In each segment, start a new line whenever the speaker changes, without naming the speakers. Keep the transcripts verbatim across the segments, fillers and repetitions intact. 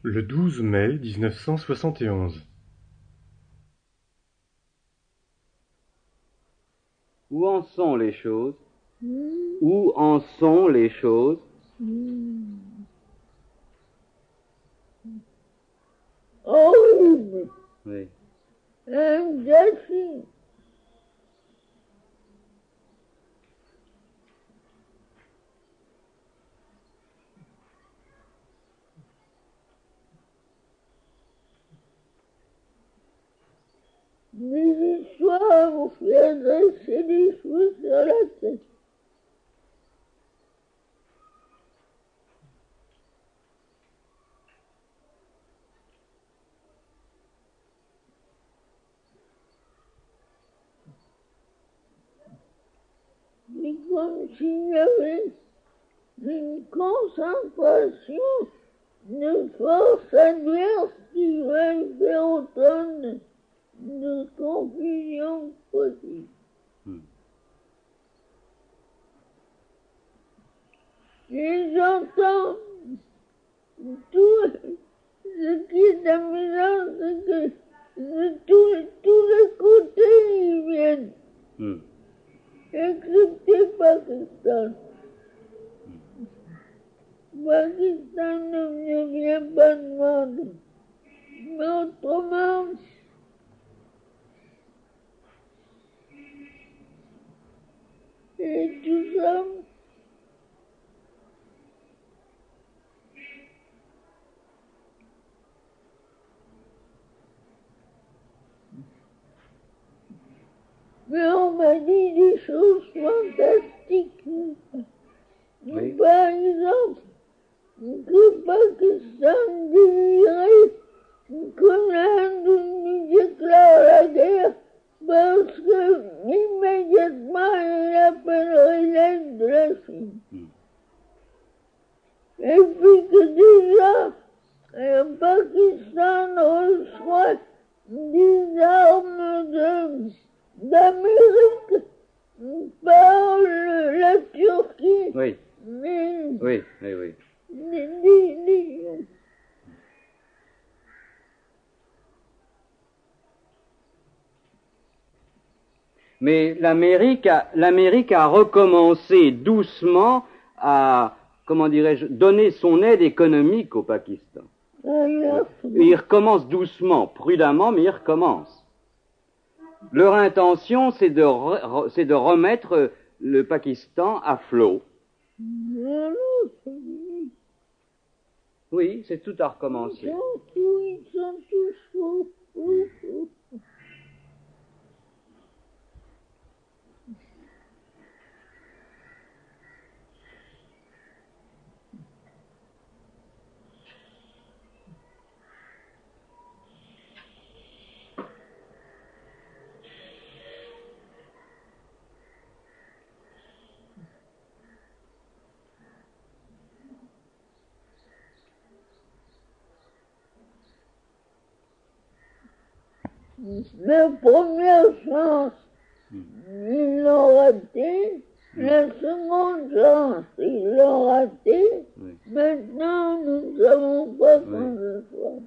Le douze mai mille neuf cent soixante et onze.
Où en sont les choses?
Hmm.
Où en sont les choses?
Hmm. Horrible.
Oui.
Un gâchis. Des histoires vous fait dresser des cheveux sur la tête. Mais comme s'il y avait une concentration de forces adverses qui veulent faire autant de, de confusion possible.
Hmm.
Et j'entends tout ce qui est amusant, c'est que de tous, tous les côtés ils viennent,
Hmm.
excepté Pakistan. Pakistan ne vient pas de monde. Mais autrement, et tout ça, mais on m'a dit des choses fantastiques.
Oui.
Par exemple, que Pakistan désirait que l'Inde nous déclare la guerre parce que immédiatement il appellerait l'aide de la Chine.
Hmm.
Et puis que déjà le Pakistan reçoit des armes de, d'Amérique par le- la Turquie.
Oui.
Mais
Oui, oui, oui.
des, des, des,
Mais l'Amérique a, l'Amérique a recommencé doucement à, comment dirais-je, donner son aide économique au Pakistan.
alors,
Ils recommencent doucement, prudemment, mais ils recommencent. Leur intention, c'est de, re- c'est de remettre le Pakistan à flot.
alors, ils
Oui, c'est tout à recommencer.
sont tous, ils sont tous fous, fous, fous. La première chance, ils l'ont raté. La seconde chance, ils l'ont raté.
Oui.
Maintenant, nous ne savons pas
Oui.
quand ce soit.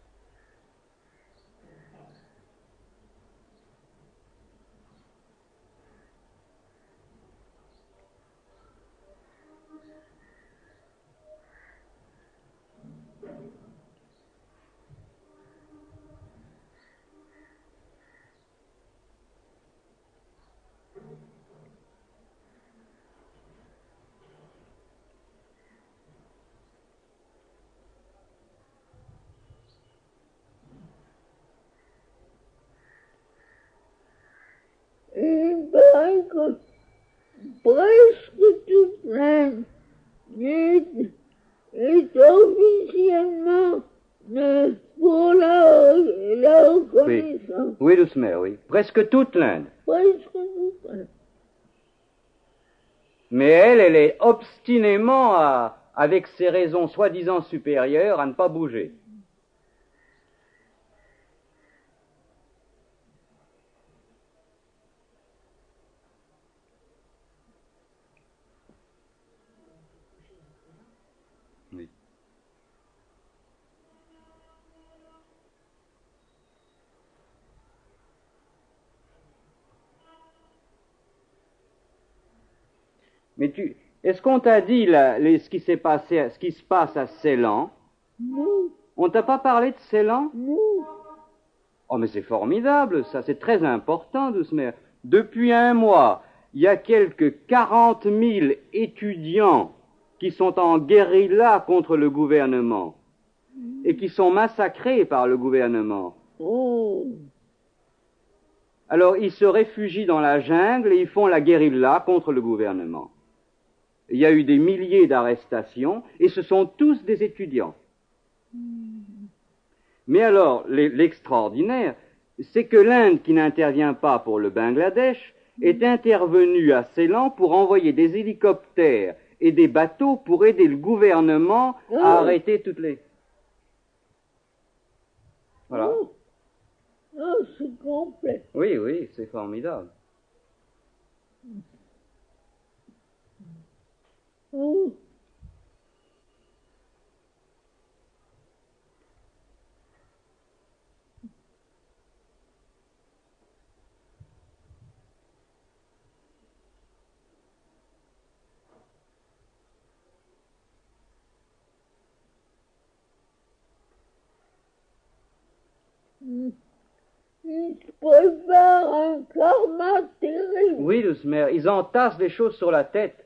Et il paraît que presque toute l'Inde est, est officiellement euh, pour la, la reconnaissance.
Oui, doucement, oui. Presque toute l'Inde.
Presque toute l'Inde.
Mais elle, elle est obstinément, à, avec ses raisons soi-disant supérieures, à ne pas bouger. Oui. Mais tu, est-ce qu'on t'a dit là, les, ce qui s'est passé, ce qui se passe à Ceylan?
Non,
On t'a pas parlé de Ceylan?
non.
Oh, mais c'est formidable, ça, c'est très important, Doucemer. Depuis un mois, il y a quelques quarante mille étudiants qui sont en guérilla contre le gouvernement et qui sont massacrés par le gouvernement.
Oh,
Alors, ils se réfugient dans la jungle et ils font la guérilla contre le gouvernement. Il y a eu des milliers d'arrestations et ce sont tous des étudiants. Mais alors, l'extraordinaire, c'est que l'Inde, qui n'intervient pas pour le Bangladesh, est intervenue à Ceylan pour envoyer des hélicoptères et des bateaux pour aider le gouvernement à
Oh.
arrêter toutes les... Voilà.
oh, oh, c'est complet.
Oui, oui, c'est formidable.
Oh, il il se prépare un karma terrible.
Oui, Doucemer, ils entassent des choses sur la tête.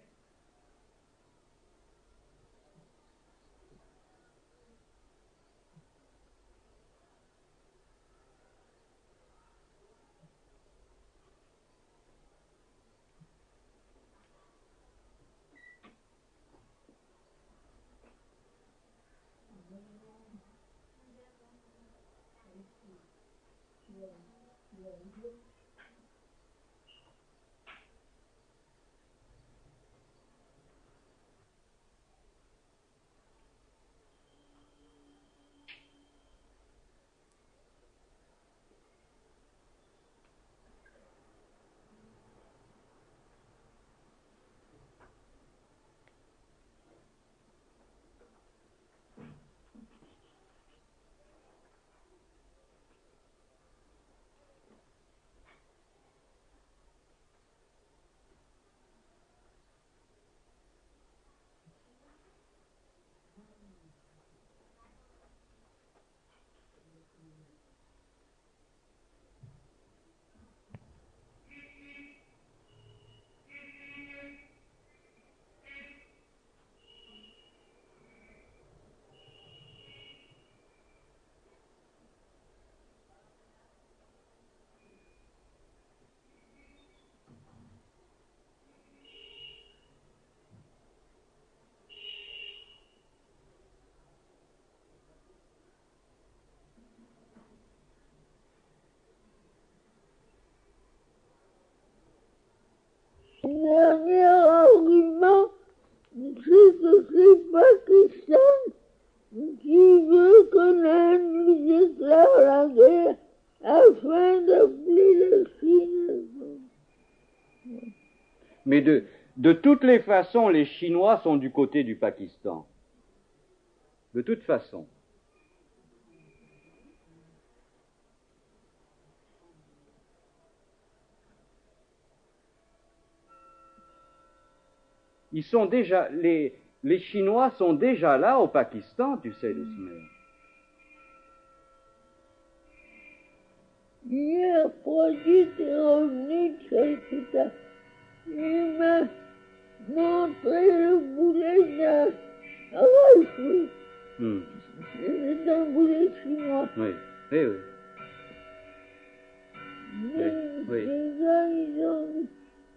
Le dernier argument, c'est que c'est Pakistan qui veut que l'Inde lui déclare la guerre afin d'appeler la Chine.
Mais de, de toutes les façons, les Chinois sont du côté du Pakistan. De toute façon. Ils sont déjà, les, les Chinois sont déjà là au Pakistan, tu sais, Doucemer.
Hier, Prodigue est revenu de Calcutta. Il m'a montré le boulet d'un rifle.
Hmm.
C'est un boulet chinois.
Oui, oui, oui.
Les,
oui.
les gars, ils ont...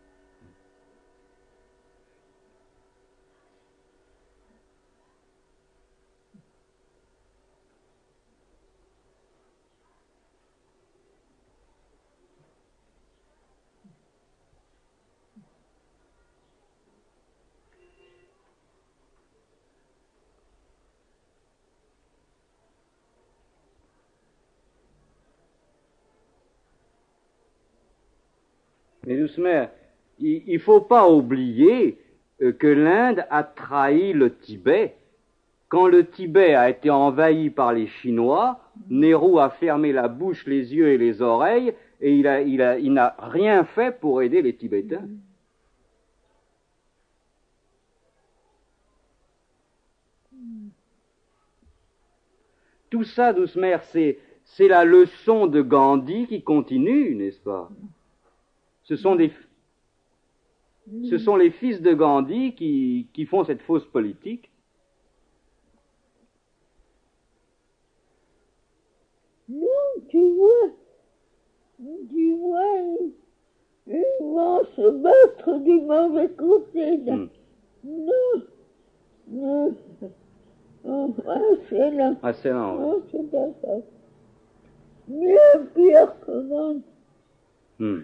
Mais Doucemer, il ne faut pas oublier euh, que l'Inde a trahi le Tibet. Quand le Tibet a été envahi par les Chinois, Nehru a fermé la bouche, les yeux et les oreilles, et il a, il a, il n'a rien fait pour aider les Tibétains. tout ça, Douce-Mère, c'est, c'est la leçon de Gandhi qui continue, n'est-ce pas? Ce sont des, ce sont les fils de Gandhi qui, qui font cette fausse politique.
Non, tu vois, tu vois, ils, ils vont se battre du mauvais côté. Là.
Hmm.
Non, non, oh, ah, c'est là.
Ah, c'est là, ouais.
Oh, c'est d'accord. Bien pire que Gandhi.
Hmm.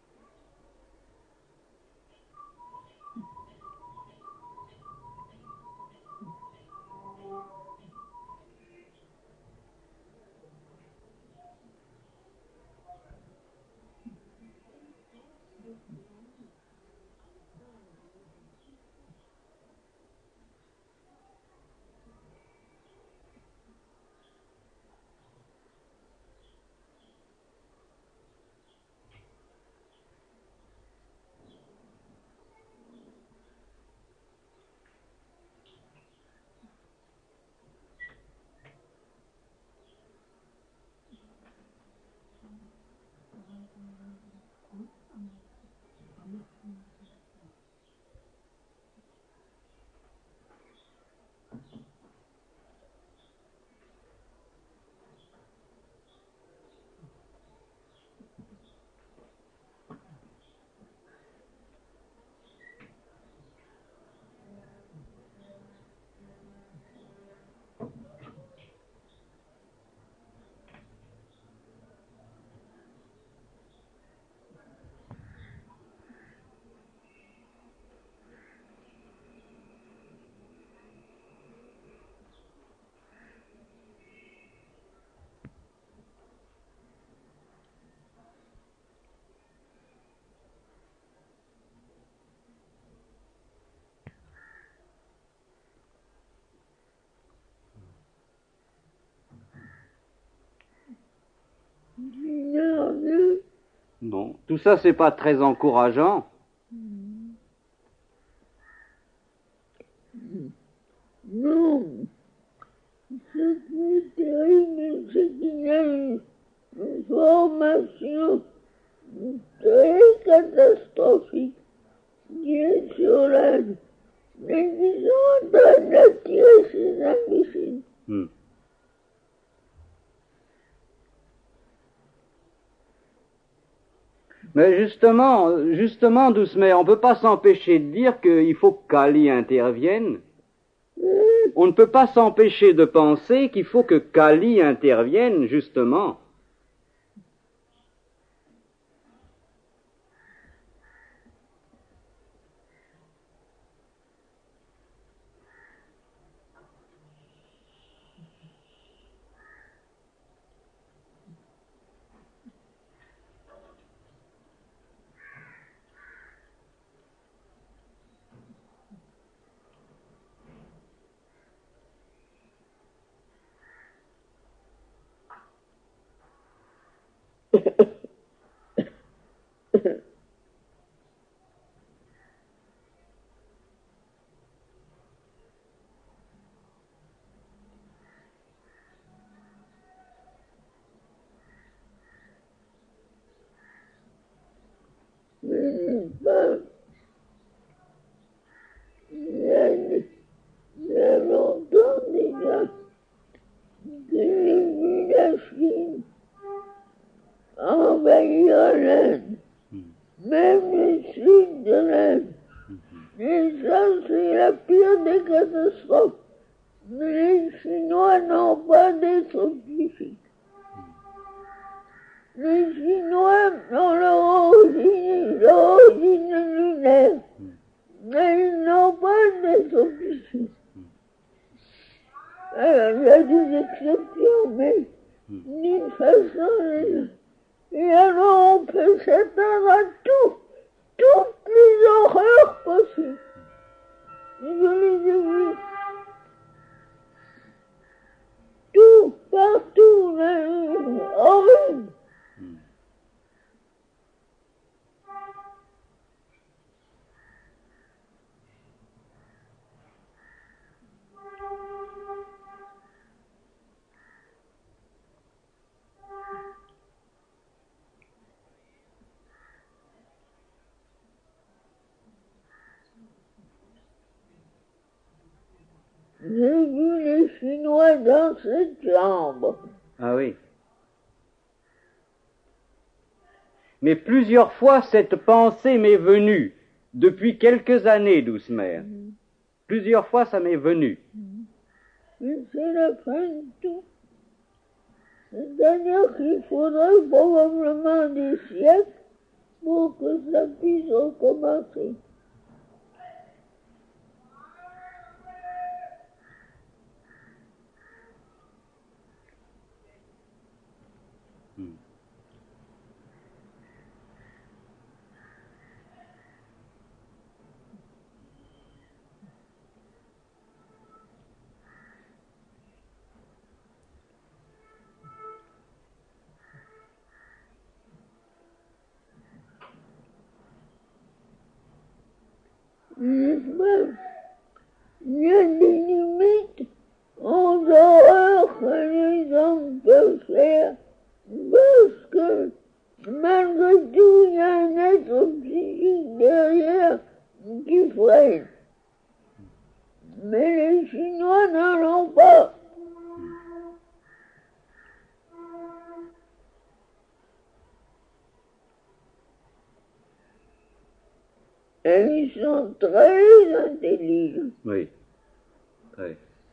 Non, non.
Non, tout ça, c'est pas très encourageant.
Non. Ce qui est terrible, c'est qu'il y a une, une formation très catastrophique qui est sur l'Inde, mais qui sont en train d'attirer ces imbéciles.
Hmm. Mais justement, justement, Douce-Mère, on ne peut pas s'empêcher de dire qu'il faut que Kali intervienne. On ne peut pas s'empêcher de penser qu'il faut que Kali intervienne, justement.
Mais pas. Il y a, il y a longtemps déjà que j'ai vu la Chine envahir l'Inde, même le sud de l'Inde. Et ça, c'est la pire des catastrophes. Mais les Chinois n'ont pas d'être scientifiques. Les Chinois ont leur origine, leur origine lunaire, mais ils n'ont pas d'être scientifiques. Alors, il y a des exceptions, mais d'une façon, et alors on peut s'attendre à tout, toutes les horreurs possibles. Je les ai vues. Tout, partout, là, horrible. J'ai vu les Chinois dans cette chambre.
Ah oui. Mais plusieurs fois, cette pensée m'est venue, depuis quelques années, douce mère. Mmh. Plusieurs fois, ça m'est venu.
Mmh. Mais c'est la fin de tout. C'est-à-dire qu'il faudrait probablement des siècles pour que ça puisse recommencer. Il y a des limites aux horreurs que les hommes peuvent faire, parce que malgré tout, il y a un être psychique derrière qui freine. Mais les Chinois n'en ont pas. Et ils sont très intelligents.
Oui, très.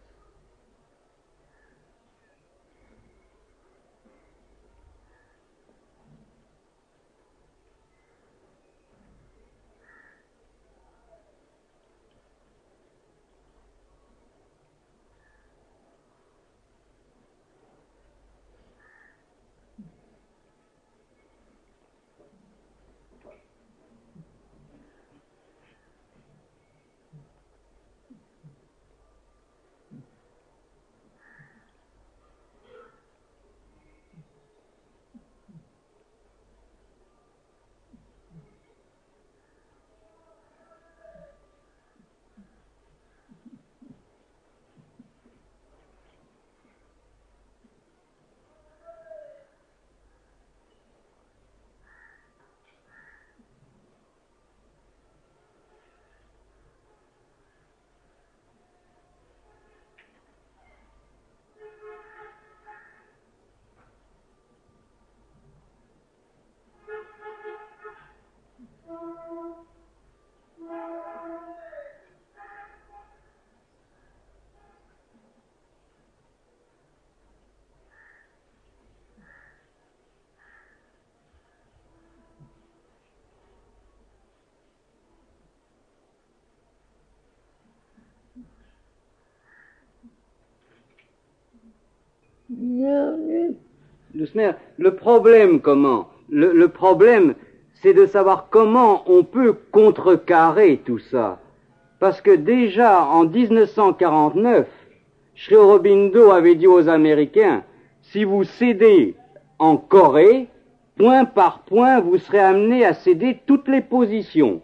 Doucement, le problème comment le, le problème, c'est de savoir comment on peut contrecarrer tout ça. Parce que déjà, en dix-neuf cent quarante-neuf, Sri Aurobindo avait dit aux Américains, si vous cédez en Corée, point par point, vous serez amenés à céder toutes les positions.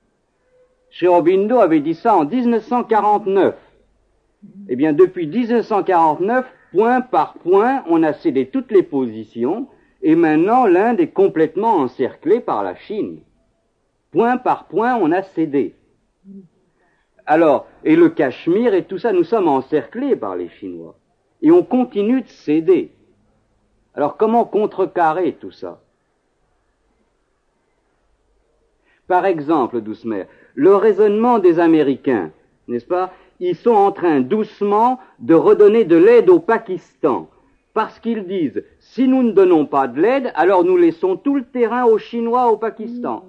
Sri Aurobindo avait dit ça en dix-neuf cent quarante-neuf. Eh bien, depuis dix-neuf cent quarante-neuf, point par point, on a cédé toutes les positions, et maintenant l'Inde est complètement encerclée par la Chine. Point par point, on a cédé. Alors, et le Cachemire et tout ça, nous sommes encerclés par les Chinois. Et on continue de céder. Alors, comment contrecarrer tout ça? Par exemple, douce mère, le raisonnement des Américains, n'est-ce pas? Ils sont en train doucement de redonner de l'aide au Pakistan. Parce qu'ils disent, si nous ne donnons pas de l'aide, alors nous laissons tout le terrain aux Chinois au Pakistan.